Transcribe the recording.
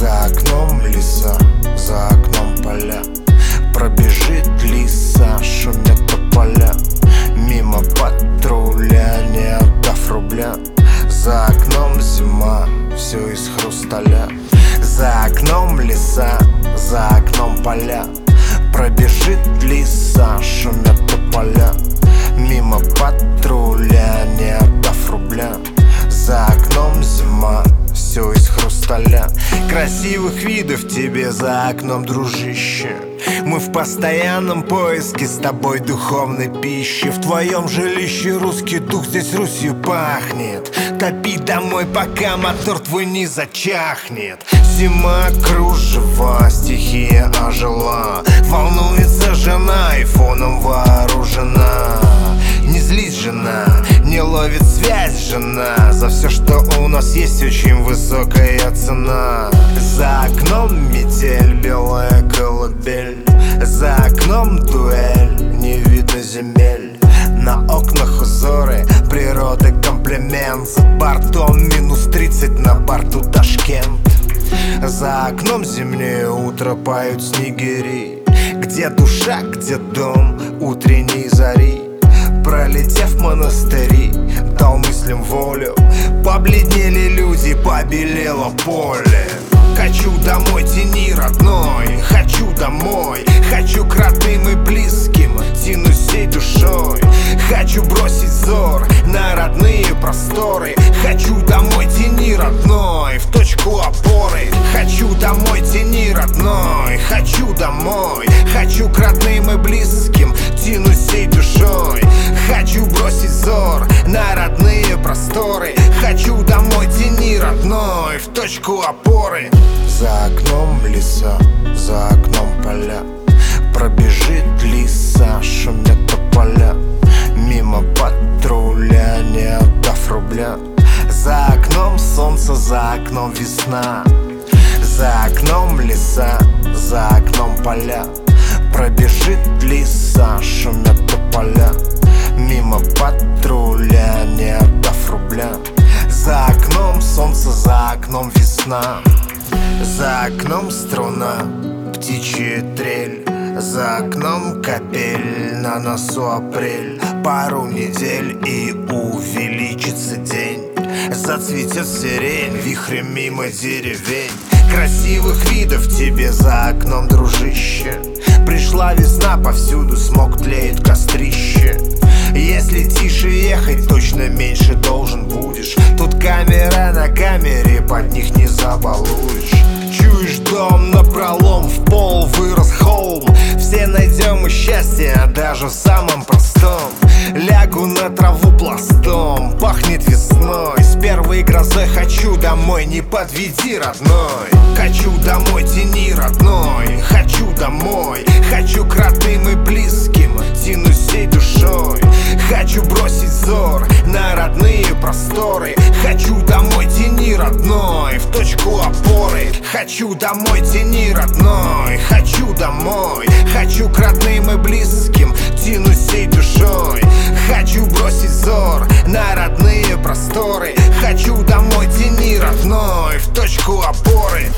За окном леса, за окном поля. Пробежит лиса, шумят тополя. Мимо патруля, не отдав рубля. За окном зима, все из хрусталя. За окном леса, за окном поля. Пробежит лиса, шумят тополя. Мимо патруля, не отдав рубля. За окном зима, все из хрусталя. Красивых видов тебе за окном, дружище. Мы в постоянном поиске с тобой духовной пищи. В твоем жилище русский дух, здесь Русью пахнет. Топи домой, пока мотор твой не зачахнет. Зима, кружева, стихия ожила. Волнуется жена, айфоном вооружена. Не злись, жена, не ловит связь, жена. За все, что у нас есть, очень высокая цена. За окном метель, белая колыбель. За окном дуэль, не видно земель. На окнах узоры, природы комплимент. За бортом минус 30, на борту Ташкент. За окном зимнее утро, поют снегири. Где душа, где дом утренней зари. Пролетев монастыри, дал мыслям волю. Побледнели люди, побелело поле. Хочу домой, тяни, родной. Хочу домой, хочу к родным и близким. Тянусь всей душой. Хочу бросить взор на родные просторы. Хочу домой, тяни, родной, в точку опоры. Хочу домой, тяни, родной. Хочу домой, хочу к родным и близким. Тянусь всей душой. Хочу бросить взор на родные просторы. Хочу домой, тяни, родной, в точку опоры. За окном леса, за окном поля. Пробежит лиса, шумят тополя. Мимо патруля, не отдав рубля. За окном солнце, за окном весна. За окном леса, за окном поля. Пробежит лиса, шумят тополя. Мимо патруля, не отдав рубля. За окном солнце, за окном весна. За окном струна, птичья трель. За окном капель, на носу апрель. Пару недель и увеличится день. Зацветет сирень, вихрем мимо деревень. Красивых видов тебе за окном, дружище. Пришла весна, повсюду смог, тлеет кострище. Если тише ехать, точно меньше должен будешь. Тут камера на камере, под них не забалуешь. Чуешь дом напролом, в пол вырос холм. Все найдем мы счастье, даже в самом простом. Лягу на траву пластом, пахнет весной. С первой грозой хочу домой, не подведи, родной. Хочу домой, тяни, родной. Хочу домой, хочу к родным и близким. Тянусь всей душой. Хочу бросить взор на родные просторы. Хочу домой, тяни, родной, в точку опоры. Хочу домой, тяни, родной. Хочу домой, хочу к родным и близким. Тянусь всей душой. Хочу бросить взор на родные просторы. Хочу домой, тяни, родной, в точку опоры.